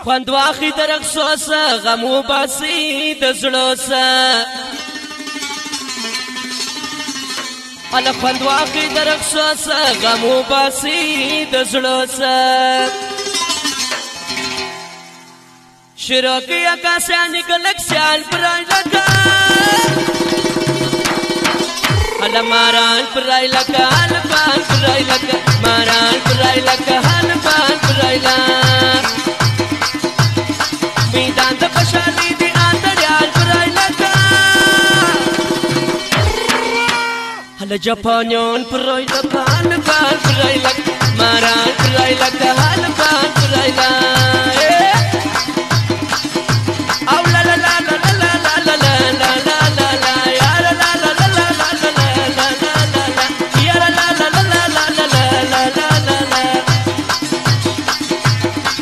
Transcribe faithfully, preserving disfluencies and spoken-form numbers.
خوند واخی در اقصوصا غمو باسی دزلوسا الا خوند واخی در اقصوصا غمو باسی دزلوسا شروکی اکاسیانی کلک سیال پرای لکا الا ماران پرای لکا الفان پرای لکا ماران پرای لکا الفان پرای لکا میدان د خوشحالی دی آدریال پرای لکا هل جاپانیون پرای لکا الفان پرای لکا ماران پرای لکا الفان پرای لکا